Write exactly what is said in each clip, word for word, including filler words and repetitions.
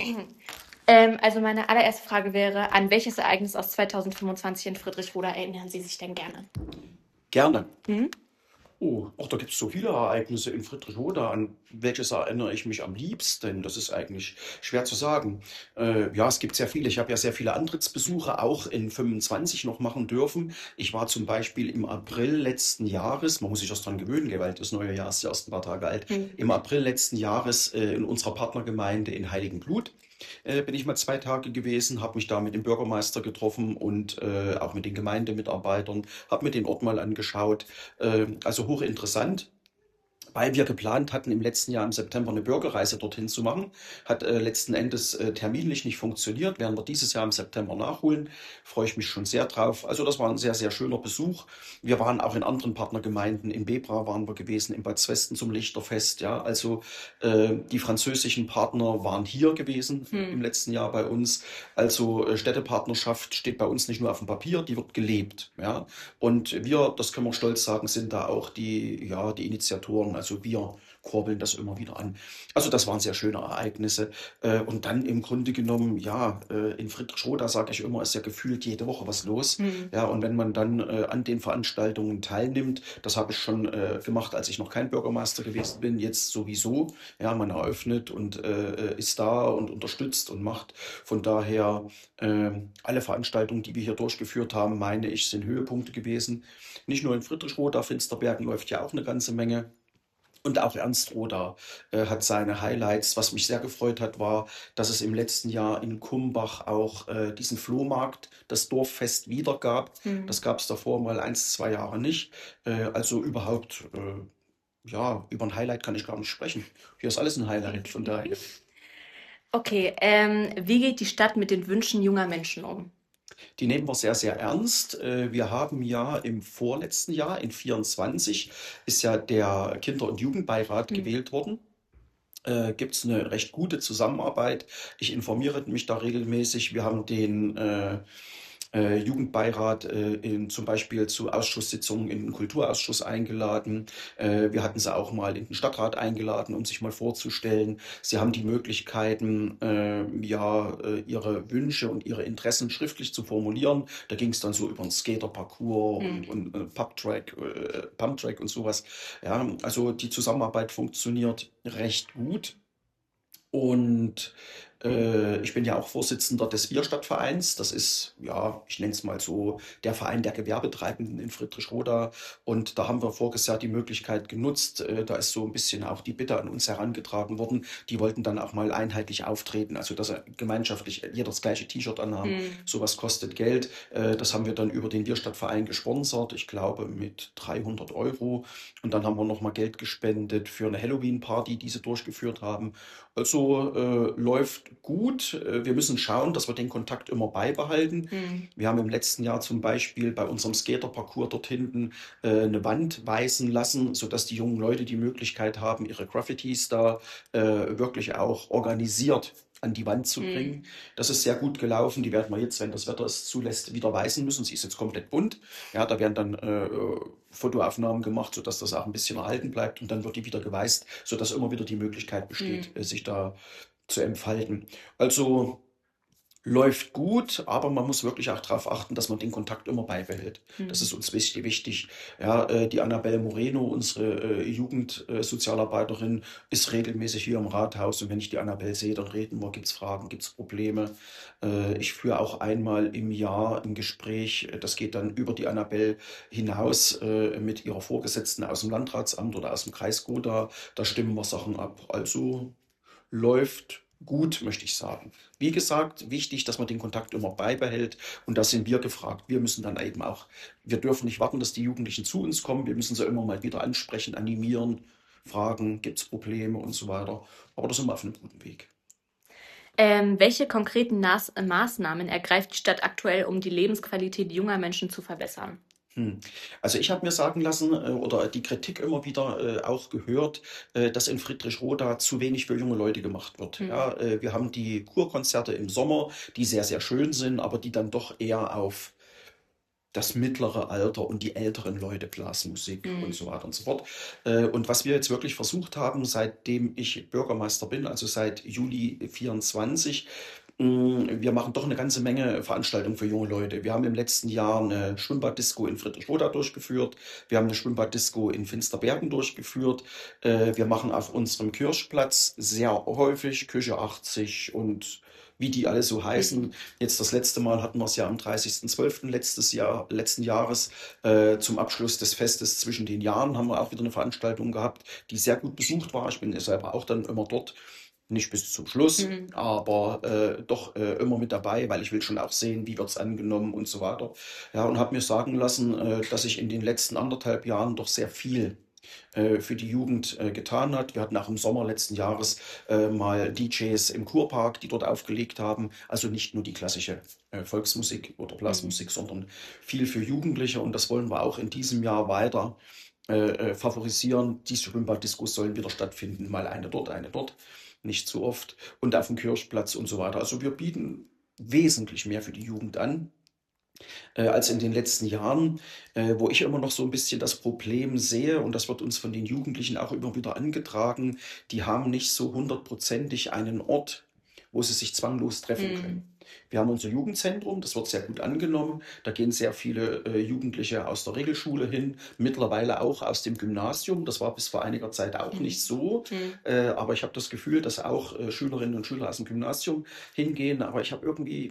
Ähm, also meine allererste Frage wäre, an welches Ereignis aus zweitausendfünfundzwanzig in Friedrichroda erinnern Sie sich denn gerne? Gerne. Hm? Oh, ach, da gibt es so viele Ereignisse in Friedrichroda. An welches erinnere ich mich am liebsten? Das ist eigentlich schwer zu sagen. Äh, ja, es gibt sehr viele. Ich habe ja sehr viele Antrittsbesuche auch in fünfundzwanzig noch machen dürfen. Ich war zum Beispiel im April letzten Jahres, man muss sich das dran gewöhnen, gell, weil das neue Jahr ist ja erst ein paar Tage alt, Hm. im April letzten Jahres äh, in unserer Partnergemeinde in Heiligenblut. Äh, bin ich mal zwei Tage gewesen, habe mich da mit dem Bürgermeister getroffen und äh, auch mit den Gemeindemitarbeitern, habe mir den Ort mal angeschaut. Äh, also hochinteressant, weil wir geplant hatten, im letzten Jahr im September eine Bürgerreise dorthin zu machen. Hat äh, letzten Endes äh, terminlich nicht funktioniert. Werden wir dieses Jahr im September nachholen. Freue ich mich schon sehr drauf. Also das war ein sehr, sehr schöner Besuch. Wir waren auch in anderen Partnergemeinden. In Bebra waren wir gewesen, in Bad Zwesten zum Lichterfest. Ja, also äh, die französischen Partner waren hier gewesen äh, im Hm. letzten Jahr bei uns. Also äh, Städtepartnerschaft steht bei uns nicht nur auf dem Papier, die wird gelebt. Ja, und wir, das können wir stolz sagen, sind da auch die, ja, die Initiatoren. Also wir kurbeln das immer wieder an. Also das waren sehr schöne Ereignisse. Äh, Und dann im Grunde genommen, ja, äh, in Friedrichsroda, sage ich immer, ist ja gefühlt jede Woche was los. Hm. Ja, und wenn man dann äh, an den Veranstaltungen teilnimmt, das habe ich schon äh, gemacht, als ich noch kein Bürgermeister gewesen bin, jetzt sowieso. Ja, man eröffnet und äh, ist da und unterstützt und macht. Von daher, äh, alle Veranstaltungen, die wir hier durchgeführt haben, meine ich, sind Höhepunkte gewesen. Nicht nur in Friedrichsroda, Finsterbergen läuft ja auch eine ganze Menge. Und auch Ernst Roda äh, hat seine Highlights. Was mich sehr gefreut hat, war, dass es im letzten Jahr in Kumbach auch äh, diesen Flohmarkt, das Dorffest wieder gab. Hm. Das gab es davor mal eins, zwei Jahre nicht. Äh, also überhaupt, äh, ja, über ein Highlight kann ich gar nicht sprechen. Hier ist alles ein Highlight, von daher. Okay, ähm, wie geht die Stadt mit den Wünschen junger Menschen um? Die nehmen wir sehr, sehr ernst. Äh, Wir haben ja im vorletzten Jahr, in vierundzwanzig, ist ja der Kinder- und Jugendbeirat Hm. gewählt worden. Äh, gibt es eine recht gute Zusammenarbeit. Ich informiere mich da regelmäßig. Wir haben den äh, äh, Jugendbeirat äh, in, zum Beispiel zu Ausschusssitzungen in den Kulturausschuss eingeladen. Äh, wir hatten sie auch mal in den Stadtrat eingeladen, um sich mal vorzustellen. Sie haben die Möglichkeiten, äh, ja, äh, ihre Wünsche und ihre Interessen schriftlich zu formulieren. Da ging es dann so über einen Skaterparcours Hm. und, und äh, Pubtrack, äh, Pumptrack und sowas. Ja, also die Zusammenarbeit funktioniert recht gut. Und äh, ich bin ja auch Vorsitzender des Bierstadtvereins. Das ist, ja, ich nenne es mal so, der Verein der Gewerbetreibenden in Friedrichroda. Und da haben wir voriges Jahr die Möglichkeit genutzt. Äh, da ist so ein bisschen auch die Bitte an uns herangetragen worden. Die wollten dann auch mal einheitlich auftreten, also dass er gemeinschaftlich jeder das gleiche T-Shirt anhaben. Hm. Sowas kostet Geld. Äh, das haben wir dann über den Bierstadtverein gesponsert. Ich glaube mit dreihundert Euro. Und dann haben wir nochmal Geld gespendet für eine Halloween-Party, die sie durchgeführt haben. Also äh, läuft gut. Äh, Wir müssen schauen, dass wir den Kontakt immer beibehalten. Hm. Wir haben im letzten Jahr zum Beispiel bei unserem Skaterparcours dort hinten äh, eine Wand weißen lassen, sodass die jungen Leute die Möglichkeit haben, ihre Graffitis da äh, wirklich auch organisiert an die Wand zu Hm. bringen. Das ist sehr gut gelaufen. Die werden wir jetzt, wenn das Wetter es zulässt, wieder weißen müssen. Sie ist jetzt komplett bunt. Ja, da werden dann äh, Fotoaufnahmen gemacht, sodass das auch ein bisschen erhalten bleibt und dann wird die wieder geweißt, sodass immer wieder die Möglichkeit Hm. besteht, äh, sich da zu entfalten. Also läuft gut, aber man muss wirklich auch darauf achten, dass man den Kontakt immer beibehält. Das Hm. ist uns wichtig. wichtig. Ja, äh, die Annabelle Moreno, unsere äh, Jugendsozialarbeiterin, ist regelmäßig hier im Rathaus und wenn ich die Annabelle sehe, dann reden wir, gibt es Fragen, gibt es Probleme. Äh, ich führe auch einmal im Jahr ein Gespräch, äh, das geht dann über die Annabelle hinaus äh, mit ihrer Vorgesetzten aus dem Landratsamt oder aus dem Kreis Gotha. Da stimmen wir Sachen ab. Also läuft gut, möchte ich sagen. Wie gesagt, wichtig, dass man den Kontakt immer beibehält und da sind wir gefragt. Wir müssen dann eben auch, wir dürfen nicht warten, dass die Jugendlichen zu uns kommen. Wir müssen sie immer mal wieder ansprechen, animieren, fragen, gibt es Probleme und so weiter. Aber da sind wir auf einem guten Weg. Ähm, welche konkreten Nas Maßnahmen ergreift die Stadt aktuell, um die Lebensqualität junger Menschen zu verbessern? Hm. Also ich habe mir sagen lassen äh, oder die Kritik immer wieder äh, auch gehört, äh, dass in Friedrichroda zu wenig für junge Leute gemacht wird. Hm. Ja, äh, wir haben die Kurkonzerte im Sommer, die sehr, sehr schön sind, aber die dann doch eher auf das mittlere Alter und die älteren Leute Blasmusik und Mhm. so weiter und so fort. Äh, Und was wir jetzt wirklich versucht haben, seitdem ich Bürgermeister bin, also seit Juli vierundzwanzig, mh, wir machen doch eine ganze Menge Veranstaltungen für junge Leute. Wir haben im letzten Jahr eine Schwimmbaddisco in Friedrichroda durchgeführt. Wir haben eine Schwimmbaddisco in Finsterbergen durchgeführt. Äh, Wir machen auf unserem Kirchplatz sehr häufig Küche achtzig und wie die alle so Mhm. heißen. Jetzt das letzte Mal hatten wir es ja am dreißigsten zwölften letztes Jahr, letzten Jahres, äh, zum Abschluss des Festes zwischen den Jahren haben wir auch wieder eine Veranstaltung gehabt, die sehr gut besucht war. Ich bin selber auch dann immer dort, nicht bis zum Schluss, Mhm. aber äh, doch äh, immer mit dabei, weil ich will schon auch sehen, wie wird es angenommen und so weiter. Ja, und habe mir sagen lassen, äh, dass sich in den letzten anderthalb Jahren doch sehr viel äh, für die Jugend äh, getan hat. Wir hatten auch im Sommer letzten Jahres äh, mal D Js im Kurpark, die dort aufgelegt haben. Also nicht nur die klassische äh, Volksmusik oder Mhm. Blasmusik, sondern viel für Jugendliche. Und das wollen wir auch in diesem Jahr weiter äh, äh, favorisieren. Die Schwimmbad-Discos sollen wieder stattfinden. Mal eine dort, eine dort. Nicht zu oft. Und auf dem Kirchplatz und so weiter. Also wir bieten wesentlich mehr für die Jugend an äh, als in den letzten Jahren, äh, wo ich immer noch so ein bisschen das Problem sehe, und das wird uns von den Jugendlichen auch immer wieder angetragen, die haben nicht so hundertprozentig einen Ort, wo sie sich zwanglos treffen können. Mhm. Wir haben unser Jugendzentrum, das wird sehr gut angenommen. Da gehen sehr viele äh, Jugendliche aus der Regelschule hin, mittlerweile auch aus dem Gymnasium. Das war bis vor einiger Zeit auch nicht Mhm. so. Mhm. Äh, aber ich habe das Gefühl, dass auch äh, Schülerinnen und Schüler aus dem Gymnasium hingehen. Aber ich habe irgendwie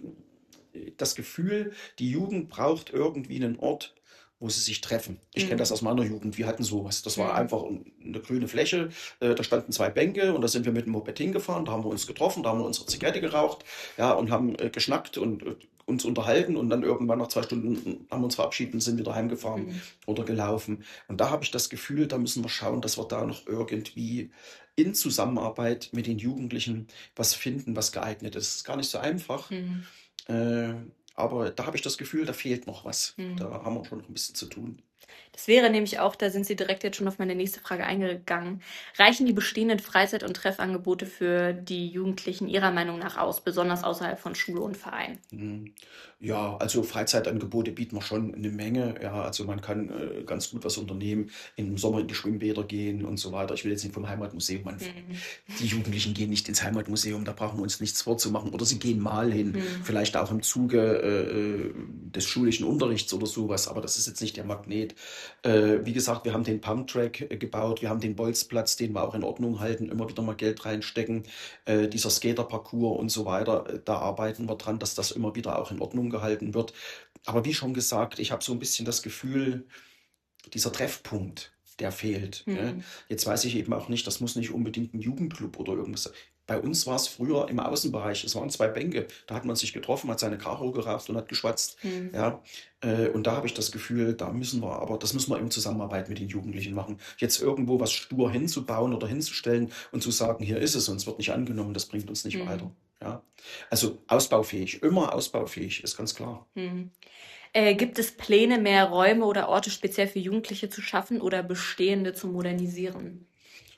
das Gefühl, die Jugend braucht irgendwie einen Ort, wo sie sich treffen. Ich kenne das Mhm. aus meiner Jugend. Wir hatten sowas. Das war Mhm. einfach eine grüne Fläche. Äh, Da standen zwei Bänke und da sind wir mit dem Moped hingefahren. Da haben wir uns getroffen, da haben wir unsere Zigarette geraucht, ja, und haben äh, geschnackt und äh, uns unterhalten. Und dann irgendwann nach zwei Stunden haben wir uns verabschiedet und sind wieder heimgefahren Mhm. oder gelaufen. Und da habe ich das Gefühl, da müssen wir schauen, dass wir da noch irgendwie in Zusammenarbeit mit den Jugendlichen was finden, was geeignet ist. Das ist gar nicht so einfach. Mhm. Äh, aber da habe ich das Gefühl, da fehlt noch was. Mhm. Da haben wir schon noch ein bisschen zu tun. Das wäre nämlich auch, da sind Sie direkt jetzt schon auf meine nächste Frage eingegangen. Reichen die bestehenden Freizeit- und Treffangebote für die Jugendlichen Ihrer Meinung nach aus, besonders außerhalb von Schule und Verein? Mhm. Ja, also Freizeitangebote bieten wir schon eine Menge. Ja, also man kann äh, ganz gut was unternehmen, im Sommer in die Schwimmbäder gehen und so weiter. Ich will jetzt nicht vom Heimatmuseum anfangen. Mhm. Die Jugendlichen gehen nicht ins Heimatmuseum, da brauchen wir uns nichts vorzumachen. Oder sie gehen mal hin, Mhm. vielleicht auch im Zuge äh, des schulischen Unterrichts oder sowas, aber das ist jetzt nicht der Magnet. Äh, wie gesagt, wir haben den Pumptrack äh, gebaut, wir haben den Bolzplatz, den wir auch in Ordnung halten, immer wieder mal Geld reinstecken, äh, dieser Skaterparcours und so weiter. Äh, Da arbeiten wir dran, dass das immer wieder auch in Ordnung gehalten wird. Aber wie schon gesagt, ich habe so ein bisschen das Gefühl, dieser Treffpunkt, der fehlt. Ne? Mhm. Jetzt weiß ich eben auch nicht, das muss nicht unbedingt ein Jugendclub oder irgendwas sein. Bei uns war es früher im Außenbereich, es waren zwei Bänke, da hat man sich getroffen, hat seine Karo geraucht und hat geschwatzt. Mhm. Ja, äh, und da habe ich das Gefühl, da müssen wir, aber das müssen wir in Zusammenarbeit mit den Jugendlichen machen. Jetzt irgendwo was stur hinzubauen oder hinzustellen und zu sagen, hier ist es und es wird nicht angenommen, das bringt uns nicht weiter. Mhm. Ja, also ausbaufähig, immer ausbaufähig, ist ganz klar. Mhm. Äh, gibt es Pläne, mehr Räume oder Orte speziell für Jugendliche zu schaffen oder bestehende zu modernisieren?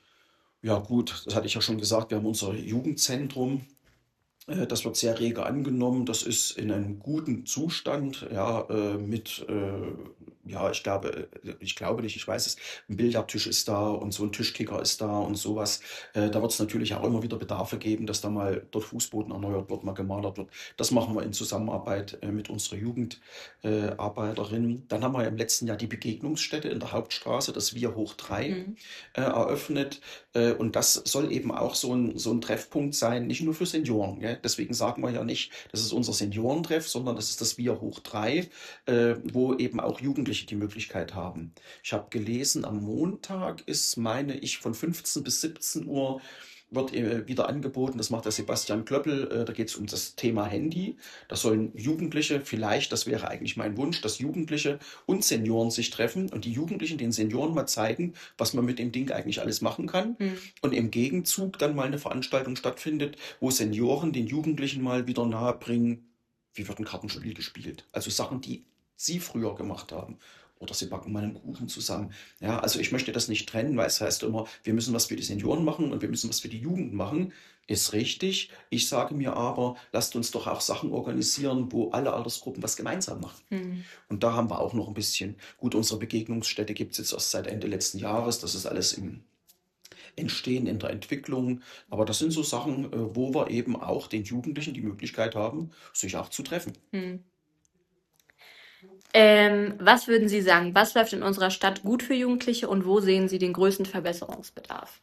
Ja, gut, das hatte ich ja schon gesagt, wir haben unser Jugendzentrum. Äh, Das wird sehr rege angenommen. Das ist in einem guten Zustand, ja, äh, mit, äh, ja, ich glaube, äh, ich glaube nicht, ich weiß es, ein Billardtisch ist da und so ein Tischkicker ist da und sowas. Äh, da wird es natürlich auch immer wieder Bedarfe geben, dass da mal dort Fußboden erneuert wird, mal gemalert wird. Das machen wir in Zusammenarbeit äh, mit unserer Jugendarbeiterin. Äh, Arbeiterin. Dann haben wir ja im letzten Jahr die Begegnungsstätte in der Hauptstraße, das Wir hoch drei, Mhm. äh, eröffnet. Äh, Und das soll eben auch so ein, so ein Treffpunkt sein, nicht nur für Senioren. Gell? Deswegen sagen wir ja nicht, das ist unser Seniorentreff, sondern das ist das Wir hoch drei, äh, wo eben auch Jugendliche die Möglichkeit haben. Ich habe gelesen, am Montag ist, meine ich, von fünfzehn bis siebzehn Uhr wird äh, wieder angeboten, das macht der Sebastian Klöppel, äh, da geht es um das Thema Handy. Da sollen Jugendliche, vielleicht, das wäre eigentlich mein Wunsch, dass Jugendliche und Senioren sich treffen und die Jugendlichen den Senioren mal zeigen, was man mit dem Ding eigentlich alles machen kann. Mhm. Und im Gegenzug dann mal eine Veranstaltung stattfindet, wo Senioren den Jugendlichen mal wieder nahebringen, wie wird ein Kartenspiel gespielt. Also Sachen, die sie früher gemacht haben. Oder sie backen mal einen Kuchen zusammen. Ja, also ich möchte das nicht trennen, weil es heißt immer, wir müssen was für die Senioren machen und wir müssen was für die Jugend machen. Ist richtig. Ich sage mir aber, lasst uns doch auch Sachen organisieren, wo alle Altersgruppen was gemeinsam machen. Hm. Und da haben wir auch noch ein bisschen, gut, unsere Begegnungsstätte gibt es jetzt erst seit Ende letzten Jahres. Das ist alles im Entstehen, in der Entwicklung. Aber das sind so Sachen, äh, wo wir eben auch den Jugendlichen die Möglichkeit haben, sich auch zu treffen. Hm. Ähm, was würden Sie sagen, was läuft in unserer Stadt gut für Jugendliche und wo sehen Sie den größten Verbesserungsbedarf?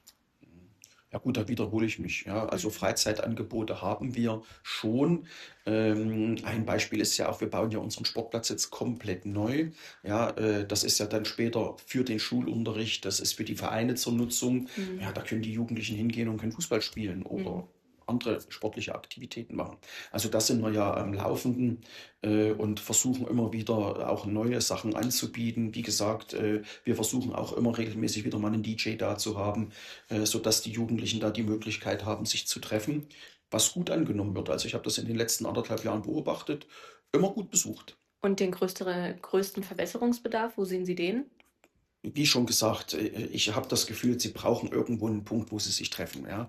Ja gut, da wiederhole ich mich. Ja. Also Mhm. Freizeitangebote haben wir schon. Ähm, ein Beispiel ist ja auch, wir bauen ja unseren Sportplatz jetzt komplett neu. Ja, äh, das ist ja dann später für den Schulunterricht, das ist für die Vereine zur Nutzung. Mhm. Ja, da können die Jugendlichen hingehen und können Fußball spielen Mhm. oder andere sportliche Aktivitäten machen. Also das sind wir ja am Laufenden äh, und versuchen immer wieder auch neue Sachen anzubieten. Wie gesagt, äh, wir versuchen auch immer regelmäßig wieder mal einen D J da zu haben, äh, sodass die Jugendlichen da die Möglichkeit haben, sich zu treffen, was gut angenommen wird. Also ich habe das in den letzten anderthalb Jahren beobachtet, immer gut besucht. Und den größtere, größten Verbesserungsbedarf, wo sehen Sie den? Wie schon gesagt, äh, ich habe das Gefühl, sie brauchen irgendwo einen Punkt, wo sie sich treffen, ja.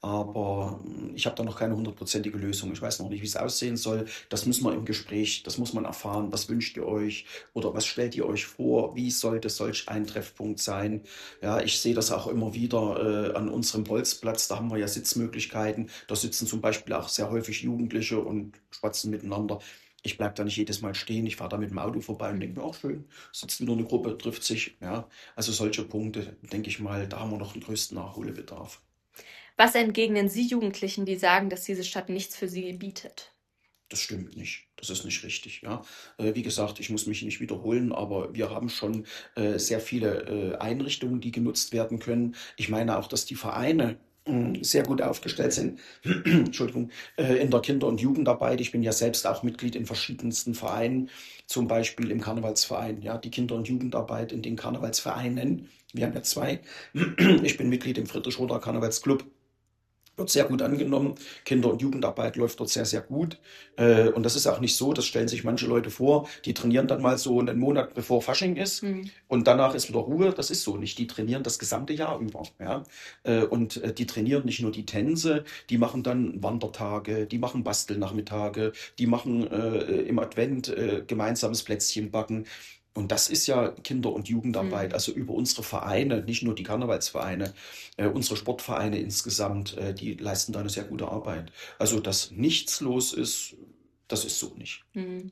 Aber mm, ich habe da noch keine hundertprozentige Lösung. Ich weiß noch nicht, wie es aussehen soll. Das müssen wir im Gespräch, das muss man erfahren. Was wünscht ihr euch oder was stellt ihr euch vor? Wie sollte solch ein Treffpunkt sein? Ja, ich sehe das auch immer wieder äh, an unserem Bolzplatz. Da haben wir ja Sitzmöglichkeiten. Da sitzen zum Beispiel auch sehr häufig Jugendliche und schwatzen miteinander. Ich bleibe da nicht jedes Mal stehen. Ich fahre da mit dem Auto vorbei und denke mir, auch schön, sitzt wieder eine Gruppe, trifft sich. Ja, also solche Punkte, denke ich mal, da haben wir noch den größten Nachholbedarf. Was entgegnen Sie Jugendlichen, die sagen, dass diese Stadt nichts für sie bietet? Das stimmt nicht. Das ist nicht richtig. Ja. Äh, wie gesagt, ich muss mich nicht wiederholen, aber wir haben schon äh, sehr viele äh, Einrichtungen, die genutzt werden können. Ich meine auch, dass die Vereine mh, sehr gut aufgestellt sind. Entschuldigung, äh, in der Kinder- und Jugendarbeit. Ich bin ja selbst auch Mitglied in verschiedensten Vereinen, zum Beispiel im Karnevalsverein, ja, die Kinder- und Jugendarbeit in den Karnevalsvereinen. Wir haben ja zwei. Ich bin Mitglied im Friedrich-Roder Karnevalsclub. Wird sehr gut angenommen. Kinder- und Jugendarbeit läuft dort sehr, sehr gut. Äh, und das ist auch nicht so, das stellen sich manche Leute vor, die trainieren dann mal so einen Monat bevor Fasching ist Hm. und danach ist wieder Ruhe. Das ist so nicht. Die trainieren das gesamte Jahr über. Ja? Äh, und äh, die trainieren nicht nur die Tänze, die machen dann Wandertage, die machen Bastelnachmittage, die machen äh, im Advent äh, gemeinsames Plätzchen backen. Und das ist ja Kinder- und Jugendarbeit, Hm. also über unsere Vereine, nicht nur die Karnevalsvereine, äh, unsere Sportvereine insgesamt, äh, die leisten da eine sehr gute Arbeit. Also, dass nichts los ist, das ist so nicht. Hm.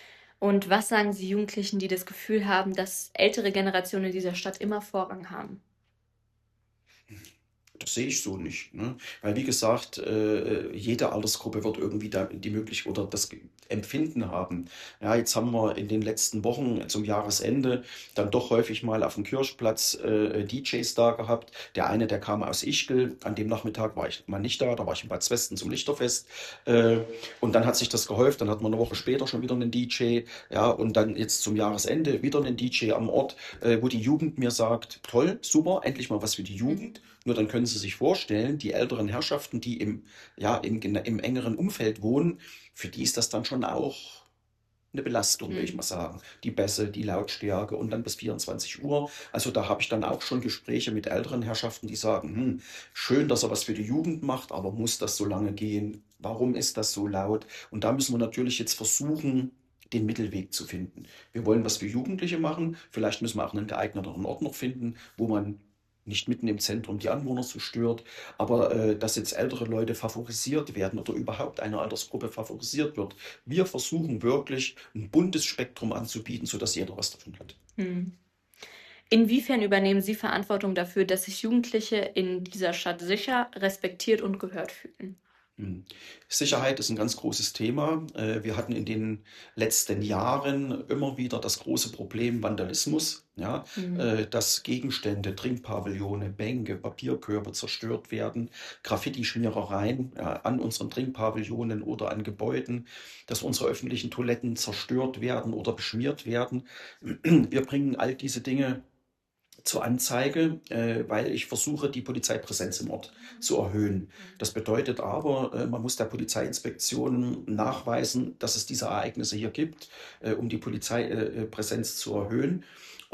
Und was sagen Sie Jugendlichen, die das Gefühl haben, dass ältere Generationen in dieser Stadt immer Vorrang haben? Das sehe ich so nicht, ne? Weil wie gesagt, äh, jede Altersgruppe wird irgendwie da die Möglichkeit oder das Ge- Empfinden haben. Ja, jetzt haben wir in den letzten Wochen zum Jahresende dann doch häufig mal auf dem Kirchplatz äh, D Js da gehabt. Der eine, der kam aus Ischgl. An dem Nachmittag war ich mal nicht da, da war ich in Bad Zwesten zum Lichterfest. Äh, und dann hat sich das gehäuft. Dann hatten wir eine Woche später schon wieder einen D J. Ja, und dann jetzt zum Jahresende wieder einen D J am Ort, äh, wo die Jugend mir sagt, toll, super, endlich mal was für die Mhm. Jugend. Nur dann können Sie sich vorstellen, die älteren Herrschaften, die im, ja, im, gena- im engeren Umfeld wohnen, für die ist das dann schon auch eine Belastung, will ich Hm. mal sagen. Die Bässe, die Lautstärke und dann bis vierundzwanzig Uhr. Also da habe ich dann auch schon Gespräche mit älteren Herrschaften, die sagen, hm, schön, dass er was für die Jugend macht, aber muss das so lange gehen? Warum ist das so laut? Und da müssen wir natürlich jetzt versuchen, den Mittelweg zu finden. Wir wollen was für Jugendliche machen. Vielleicht müssen wir auch einen geeigneteren Ort noch finden, wo man nicht mitten im Zentrum die Anwohner so stört, aber äh, dass jetzt ältere Leute favorisiert werden oder überhaupt eine Altersgruppe favorisiert wird. Wir versuchen wirklich ein buntes Spektrum anzubieten, sodass jeder was davon hat. Hm. Inwiefern übernehmen Sie Verantwortung dafür, dass sich Jugendliche in dieser Stadt sicher, respektiert und gehört fühlen? Hm. Sicherheit ist ein ganz großes Thema. Äh, Wir hatten in den letzten Jahren immer wieder das große Problem Vandalismus, ja, Hm. äh, dass Gegenstände, Trinkpavillone, Bänke, Papierkörbe zerstört werden, Graffiti-Schmierereien, ja, an unseren Trinkpavillonen oder an Gebäuden, dass unsere öffentlichen Toiletten zerstört werden oder beschmiert werden. Wir bringen all diese Dinge zur Anzeige, äh, weil ich versuche, die Polizeipräsenz im Ort zu erhöhen. Das bedeutet aber, äh, man muss der Polizeiinspektion nachweisen, dass es diese Ereignisse hier gibt, äh, um die Polizeipräsenz zu erhöhen.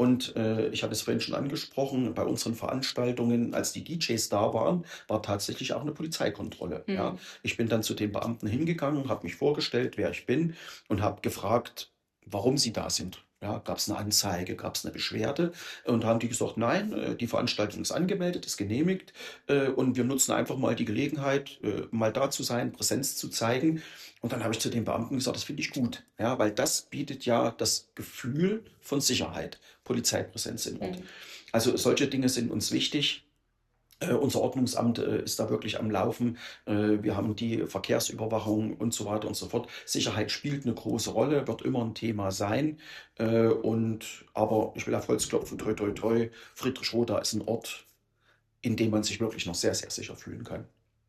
Und äh, ich hatte es vorhin schon angesprochen, bei unseren Veranstaltungen, als die D Js da waren, war tatsächlich auch eine Polizeikontrolle. Ja. Hm. Ich bin dann zu den Beamten hingegangen, habe mich vorgestellt, wer ich bin und habe gefragt, warum sie da sind. Ja, gab es eine Anzeige, gab es eine Beschwerde? Und haben die gesagt, nein, äh, die Veranstaltung ist angemeldet, ist genehmigt äh, und wir nutzen einfach mal die Gelegenheit, äh, mal da zu sein, Präsenz zu zeigen. Und dann habe ich zu den Beamten gesagt, das finde ich gut, ja, weil das bietet ja das Gefühl von Sicherheit, Polizeipräsenz im Ort. Hm. Also solche Dinge sind uns wichtig. Äh, unser Ordnungsamt äh, ist da wirklich am Laufen. Äh, wir haben die Verkehrsüberwachung und so weiter und so fort. Sicherheit spielt eine große Rolle, wird immer ein Thema sein. Äh, und, aber ich will auf Holz klopfen, toi, toi, toi. Friedrichroda ist ein Ort, in dem man sich wirklich noch sehr, sehr sicher fühlen kann.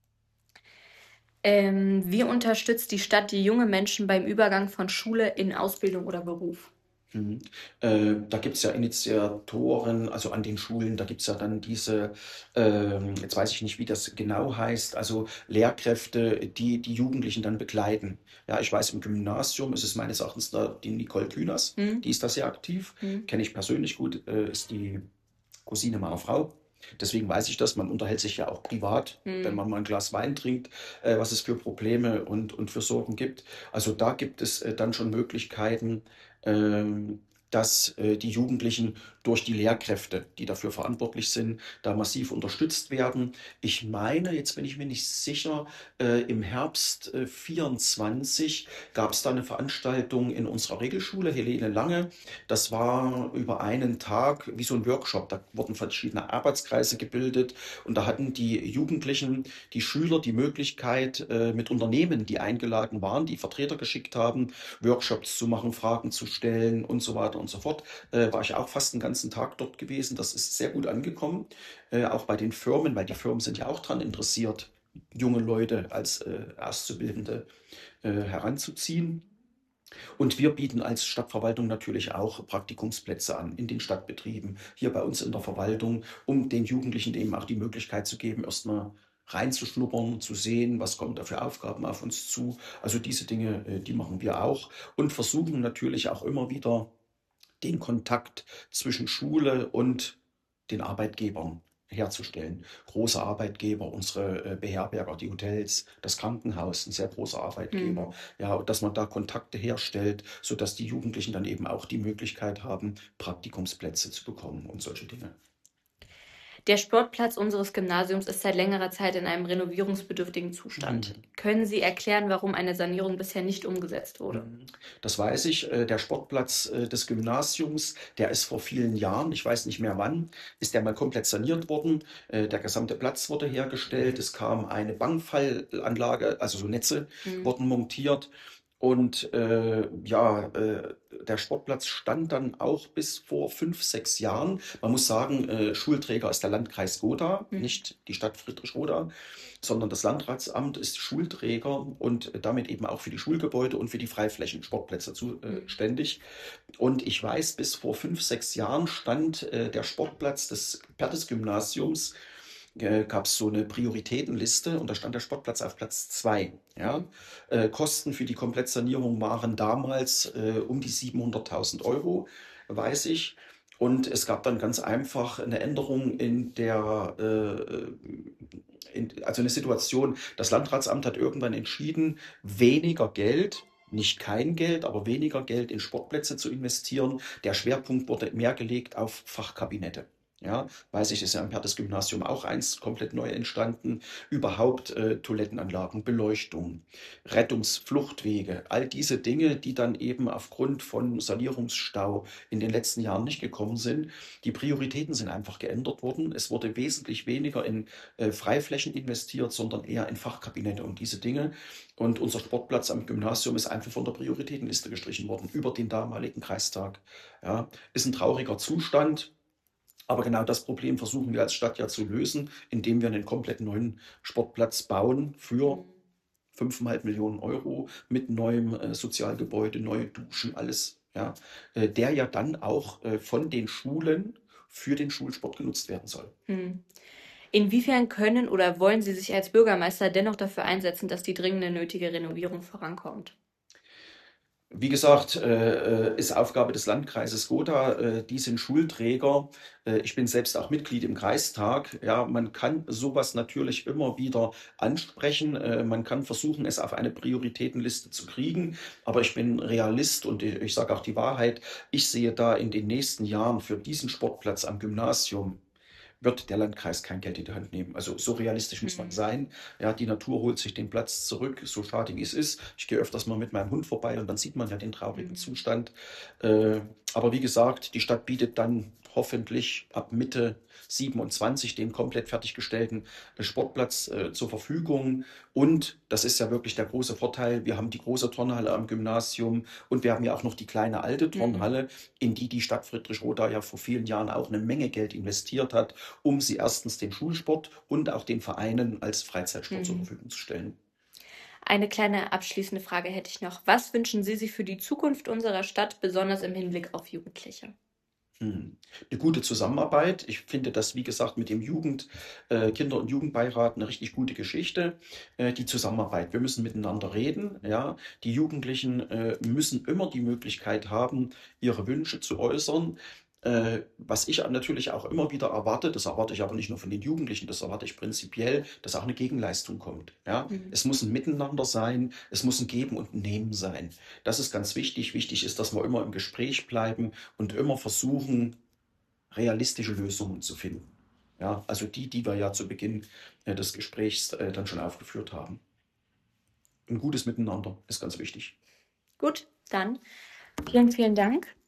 Ähm, wie unterstützt die Stadt die junge Menschen beim Übergang von Schule in Ausbildung oder Beruf? Mhm. Äh, da gibt es ja Initiatoren, also an den Schulen, da gibt es ja dann diese, ähm, jetzt weiß ich nicht, wie das genau heißt, also Lehrkräfte, die die Jugendlichen dann begleiten. Ja, ich weiß, im Gymnasium ist es meines Erachtens da die Nicole Künast, Hm? die ist da sehr aktiv, Hm? kenne ich persönlich gut, äh, ist die Cousine meiner Frau. Deswegen weiß ich das, man unterhält sich ja auch privat, wenn Hm. man mal ein Glas Wein trinkt, äh, was es für Probleme und, und für Sorgen gibt. Also da gibt es äh, dann schon Möglichkeiten, ähm, dass äh, die Jugendlichen durch die Lehrkräfte, die dafür verantwortlich sind, da massiv unterstützt werden. Ich meine, jetzt bin ich mir nicht sicher, äh, im Herbst äh, vierundzwanzig gab es da eine Veranstaltung in unserer Regelschule, Helene Lange. Das war über einen Tag wie so ein Workshop. Da wurden verschiedene Arbeitskreise gebildet und da hatten die Jugendlichen, die Schüler die Möglichkeit, äh, mit Unternehmen, die eingeladen waren, die Vertreter geschickt haben, Workshops zu machen, Fragen zu stellen und so weiter und so fort. Äh, war ich auch fast den ganzen Tag dort gewesen. Das ist sehr gut angekommen, äh, auch bei den Firmen, weil die Firmen sind ja auch daran interessiert, junge Leute als äh, Auszubildende äh, heranzuziehen. Und wir bieten als Stadtverwaltung natürlich auch Praktikumsplätze an in den Stadtbetrieben, hier bei uns in der Verwaltung, um den Jugendlichen eben auch die Möglichkeit zu geben, erstmal reinzuschnuppern, zu sehen, was kommt da für Aufgaben auf uns zu. Also diese Dinge, äh, die machen wir auch und versuchen natürlich auch immer wieder den Kontakt zwischen Schule und den Arbeitgebern herzustellen. Große Arbeitgeber, unsere äh, Beherberger, die Hotels, das Krankenhaus, ein sehr großer Hm. Arbeitgeber. Ja, und dass man da Kontakte herstellt, sodass die Jugendlichen dann eben auch die Möglichkeit haben, Praktikumsplätze zu bekommen und solche Dinge. Der Sportplatz unseres Gymnasiums ist seit längerer Zeit in einem renovierungsbedürftigen Zustand. Mhm. Können Sie erklären, warum eine Sanierung bisher nicht umgesetzt wurde? Mhm. Das weiß ich. Äh, Der Sportplatz äh, des Gymnasiums, der ist vor vielen Jahren, ich weiß nicht mehr wann, ist der mal komplett saniert worden. Äh, Der gesamte Platz wurde hergestellt. Es kam eine Bankfallanlage, also so Netze Hm. wurden montiert. Und äh, ja, äh, der Sportplatz stand dann auch bis vor fünf, sechs Jahren. Man muss sagen, äh, Schulträger ist der Landkreis Gotha, Hm. nicht die Stadt Friedrichroda, sondern das Landratsamt ist Schulträger und damit eben auch für die Schulgebäude und für die Freiflächen, Sportplätze zuständig. Und ich weiß, bis vor fünf, sechs Jahren stand äh, der Sportplatz des Pertes-Gymnasiums, äh, gab es so eine Prioritätenliste und da stand der Sportplatz auf Platz zwei. Ja? Äh, Kosten für die Komplettsanierung waren damals äh, um die siebenhunderttausend Euro, weiß ich. Und es gab dann ganz einfach eine Änderung in der, äh, in, also eine Situation, das Landratsamt hat irgendwann entschieden, weniger Geld, nicht kein Geld, aber weniger Geld in Sportplätze zu investieren. Der Schwerpunkt wurde mehr gelegt auf Fachkabinette. Ja, weiß ich, ist ja am Pertes-Gymnasium auch eins komplett neu entstanden. Überhaupt äh, Toilettenanlagen, Beleuchtung, Rettungsfluchtwege, all diese Dinge, die dann eben aufgrund von Sanierungsstau in den letzten Jahren nicht gekommen sind. Die Prioritäten sind einfach geändert worden. Es wurde wesentlich weniger in äh, Freiflächen investiert, sondern eher in Fachkabinette und diese Dinge. Und unser Sportplatz am Gymnasium ist einfach von der Prioritätenliste gestrichen worden über den damaligen Kreistag. Ja, ist ein trauriger Zustand. Aber genau das Problem versuchen wir als Stadt ja zu lösen, indem wir einen komplett neuen Sportplatz bauen für fünf Komma fünf Millionen Euro mit neuem äh, Sozialgebäude, neue Duschen, alles. Ja, äh, der ja dann auch äh, von den Schulen für den Schulsport genutzt werden soll. Hm. Inwiefern können oder wollen Sie sich als Bürgermeister dennoch dafür einsetzen, dass die dringende nötige Renovierung vorankommt? Wie gesagt, äh, äh, ist Aufgabe des Landkreises Gotha. Äh, die sind Schulträger. Äh, ich bin selbst auch Mitglied im Kreistag. Ja, man kann sowas natürlich immer wieder ansprechen. Äh, man kann versuchen, es auf eine Prioritätenliste zu kriegen. Aber ich bin Realist und ich, ich sage auch die Wahrheit. Ich sehe da in den nächsten Jahren für diesen Sportplatz am Gymnasium wird der Landkreis kein Geld in die Hand nehmen. Also so realistisch muss man Mhm. sein. Ja, die Natur holt sich den Platz zurück, so schade wie es ist. Ich gehe öfters mal mit meinem Hund vorbei und dann sieht man ja den traurigen Mhm. Zustand. Äh, aber wie gesagt, die Stadt bietet dann hoffentlich ab Mitte siebenundzwanzig den komplett fertiggestellten äh, Sportplatz äh, zur Verfügung. Und das ist ja wirklich der große Vorteil. Wir haben die große Turnhalle am Gymnasium und wir haben ja auch noch die kleine alte Mhm. Turnhalle, in die die Stadt Friedrichroda ja vor vielen Jahren auch eine Menge Geld investiert hat, um sie erstens dem Schulsport und auch den Vereinen als Freizeitsport zur Mhm. Verfügung zu stellen. Eine kleine abschließende Frage hätte ich noch. Was wünschen Sie sich für die Zukunft unserer Stadt, besonders im Hinblick auf Jugendliche? Hm. Eine gute Zusammenarbeit. Ich finde das, wie gesagt, mit dem Jugend, äh, Kinder- und Jugendbeirat eine richtig gute Geschichte. Äh, die Zusammenarbeit. Wir müssen miteinander reden. Ja. Die Jugendlichen äh, müssen immer die Möglichkeit haben, ihre Wünsche zu äußern. Äh, was ich natürlich auch immer wieder erwarte, das erwarte ich aber nicht nur von den Jugendlichen, das erwarte ich prinzipiell, dass auch eine Gegenleistung kommt. Ja. Mhm. Es muss ein Miteinander sein, es muss ein Geben und ein Nehmen sein. Das ist ganz wichtig. Wichtig ist, dass wir immer im Gespräch bleiben und immer versuchen, realistische Lösungen zu finden. Ja, also die, die wir ja zu Beginn äh, des Gesprächs äh, dann schon aufgeführt haben. Ein gutes Miteinander ist ganz wichtig. Gut, dann vielen, vielen Dank.